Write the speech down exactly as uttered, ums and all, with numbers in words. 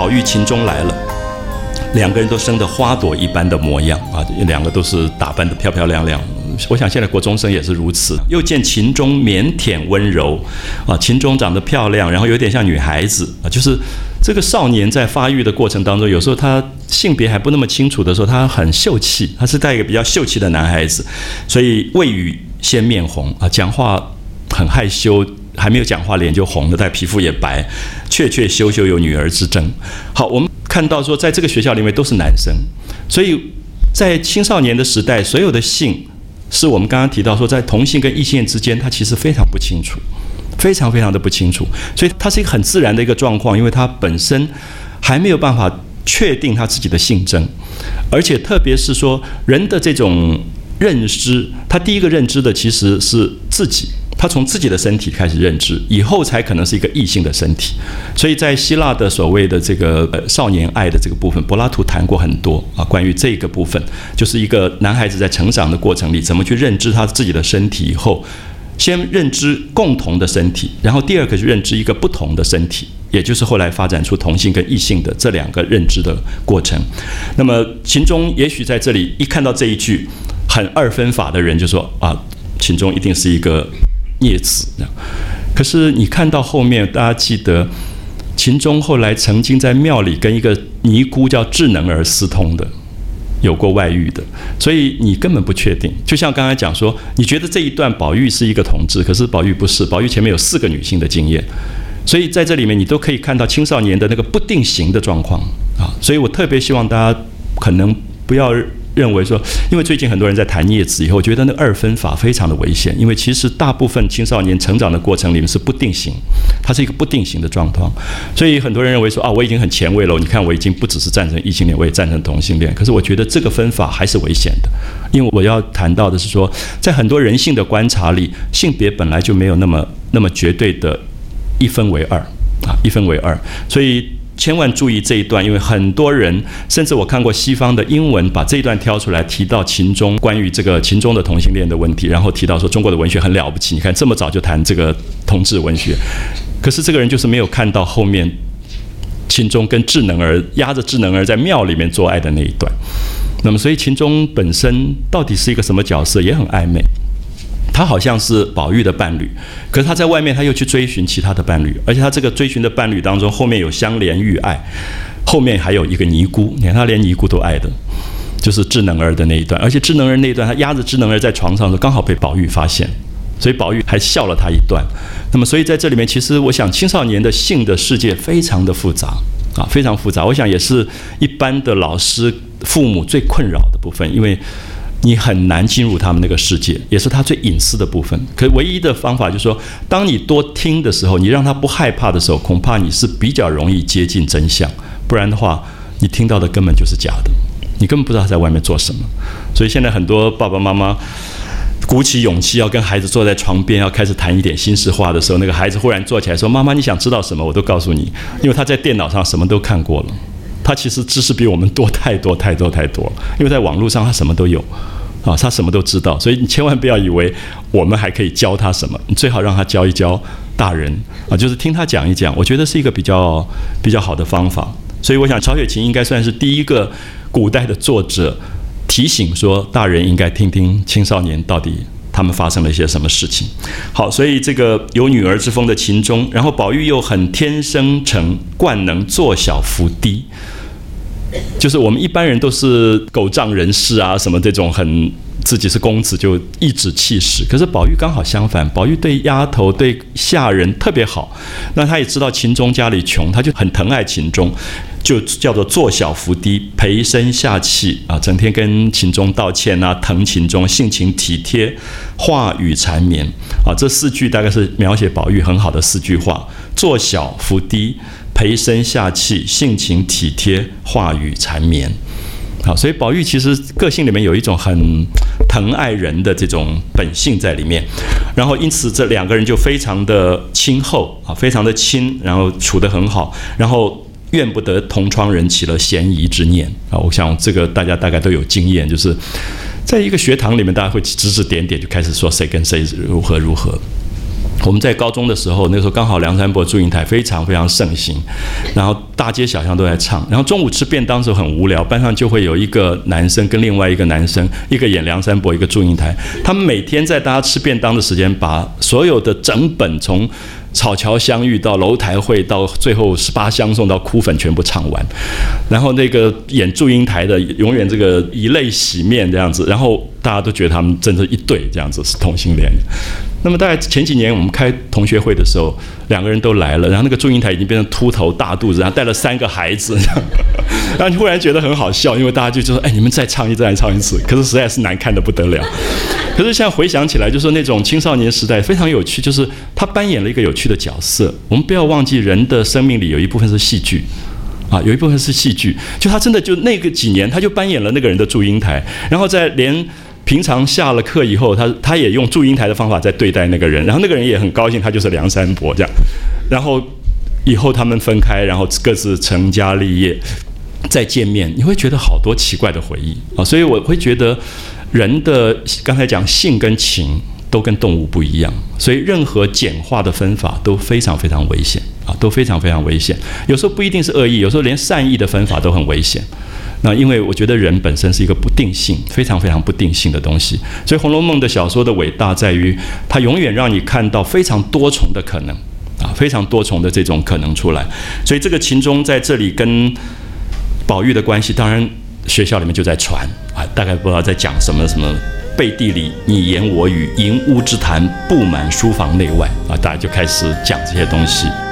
宝玉、秦钟来了，两个人都生得花朵一般的模样啊，两个都是打扮得漂漂亮亮。我想现在国中生也是如此。又见秦钟腼腆温柔啊，秦钟长得漂亮，然后有点像女孩子啊，就是这个少年在发育的过程当中，有时候他性别还不那么清楚的时候，他很秀气，他是带一个比较秀气的男孩子，所以未语先面红啊，讲话很害羞。还没有讲话，脸就红了，但皮肤也白，确确羞羞有女儿之争。好，我们看到说，在这个学校里面都是男生，所以在青少年的时代，所有的性是我们刚刚提到说，在同性跟异性恋之间，他其实非常不清楚，非常非常的不清楚，所以它是一个很自然的一个状况，因为他本身还没有办法确定他自己的性征，而且特别是说人的这种认知，他第一个认知的其实是自己。他从自己的身体开始认知，以后才可能是一个异性的身体。所以在希腊的所谓的这个少年爱的这个部分，柏拉图谈过很多啊，关于这个部分，就是一个男孩子在成长的过程里，怎么去认知他自己的身体以后，先认知共同的身体，然后第二个是认知一个不同的身体，也就是后来发展出同性跟异性的这两个认知的过程。那么秦钟也许在这里一看到这一句很二分法的人就说啊，秦钟一定是一个孽子。可是你看到后面，大家记得秦钟后来曾经在庙里跟一个尼姑叫智能儿私通的，有过外遇的，所以你根本不确定。就像刚才讲说，你觉得这一段宝玉是一个同志，可是宝玉不是，宝玉前面有四个女性的经验，所以在这里面你都可以看到青少年的那个不定型的状况啊。所以我特别希望大家可能不要认为说，因为最近很多人在谈孽子以后，我觉得那二分法非常的危险，因为其实大部分青少年成长的过程里面是不定型，它是一个不定型的状况，所以很多人认为说啊，我已经很前卫了，你看我已经不只是赞成异性恋，我也赞成同性恋。可是我觉得这个分法还是危险的，因为我要谈到的是说，在很多人性的观察里，性别本来就没有那么那么绝对的一分为二啊，一分为二，所以千万注意这一段，因为很多人，甚至我看过西方的英文，把这一段挑出来，提到秦钟关于这个秦钟的同性恋的问题，然后提到说中国的文学很了不起，你看这么早就谈这个同志文学，可是这个人就是没有看到后面秦钟跟智能儿压着智能儿在庙里面做爱的那一段。那么，所以秦钟本身到底是一个什么角色，也很暧昧。他好像是宝玉的伴侣，可是他在外面他又去追寻其他的伴侣，而且他这个追寻的伴侣当中，后面有相怜遇爱，后面还有一个尼姑，你看他连尼姑都爱的，就是智能儿的那一段，而且智能儿那一段，他压着智能儿在床上的时候，刚好被宝玉发现，所以宝玉还笑了他一段。那么，所以在这里面，其实我想青少年的性的世界非常的复杂啊，非常复杂。我想也是一般的老师、父母最困扰的部分，因为你很难进入他们那个世界，也是他最隐私的部分。可唯一的方法就是说，当你多听的时候，你让他不害怕的时候，恐怕你是比较容易接近真相。不然的话，你听到的根本就是假的，你根本不知道他在外面做什么。所以现在很多爸爸妈妈鼓起勇气要跟孩子坐在床边，要开始谈一点心事话的时候，那个孩子忽然坐起来说：“妈妈，你想知道什么？我都告诉你。”因为他在电脑上什么都看过了。他其实知识比我们多太多太多太多，因为在网络上他什么都有啊，他什么都知道，所以你千万不要以为我们还可以教他什么，你最好让他教一教大人啊，就是听他讲一讲，我觉得是一个比较比较好的方法。所以我想曹雪芹应该算是第一个古代的作者，提醒说大人应该听听青少年到底他们发生了一些什么事情。好，所以这个有女儿之风的秦钟，然后宝玉又很天生成，惯能坐小伏低，就是我们一般人都是狗仗人势啊，什么这种很自己是公子就颐指气使，可是宝玉刚好相反，宝玉对丫头对下人特别好，那他也知道秦钟家里穷，他就很疼爱秦钟，就叫做坐小伏低，陪身下气啊，整天跟秦钟道歉啊，疼秦钟，性情体贴，话语缠绵啊，这四句大概是描写宝玉很好的四句话：坐小伏低，陪身下气，性情体贴，话语缠绵。好，所以宝玉其实个性里面有一种很疼爱人的这种本性在里面，然后因此这两个人就非常的亲厚啊，非常的亲，然后处得很好，然后怨不得同窗人起了嫌疑之念啊！我想这个大家大概都有经验，就是在一个学堂里面，大家会指指点点，就开始说谁跟谁如何如何。 我们在高中的时候，那时候刚好梁山伯祝英台非常非常盛行，然后大街小巷都在唱。然后中午吃便当的时候很无聊，班上就会有一个男生跟另外一个男生，一个演梁山伯，一个祝英台。他们每天在大家吃便当的时间，把所有的整本从草桥相遇到楼台会到最后十八相送到哭粉全部唱完。然后那个演祝英台的永远这个以泪洗面这样子，然后大家都觉得他们真是一对这样子是同性恋。那么大概前几年我们开同学会的时候，两个人都来了，然后那个祝英台已经变成秃头大肚子，然后带了三个孩子，然后你忽然觉得很好笑，因为大家就说：“哎，你们再唱一再唱一次。”可是实在是难看得不得了。可是现在回想起来，就是那种青少年时代非常有趣，就是他扮演了一个有趣的角色。我们不要忘记，人的生命里有一部分是戏剧。啊，有一部分是戏剧，就他真的就那个几年，他就扮演了那个人的祝英台，然后在连平常下了课以后，他他也用祝英台的方法在对待那个人，然后那个人也很高兴，他就是梁山伯这样。然后以后他们分开，然后各自成家立业，再见面，你会觉得好多奇怪的回忆啊。所以我会觉得人的刚才讲性跟情都跟动物不一样，所以任何简化的分法都非常非常危险啊，都非常非常危险。有时候不一定是恶意，有时候连善意的分法都很危险。那因为我觉得人本身是一个不定性，非常非常不定性的东西，所以《红楼梦》的小说的伟大在于，它永远让你看到非常多重的可能啊，非常多重的这种可能出来。所以这个秦钟在这里跟宝玉的关系，当然学校里面就在传啊，大概不知道在讲什么什么。背地里你言我语，营屋之谈布满书房内外啊，大家就开始讲这些东西。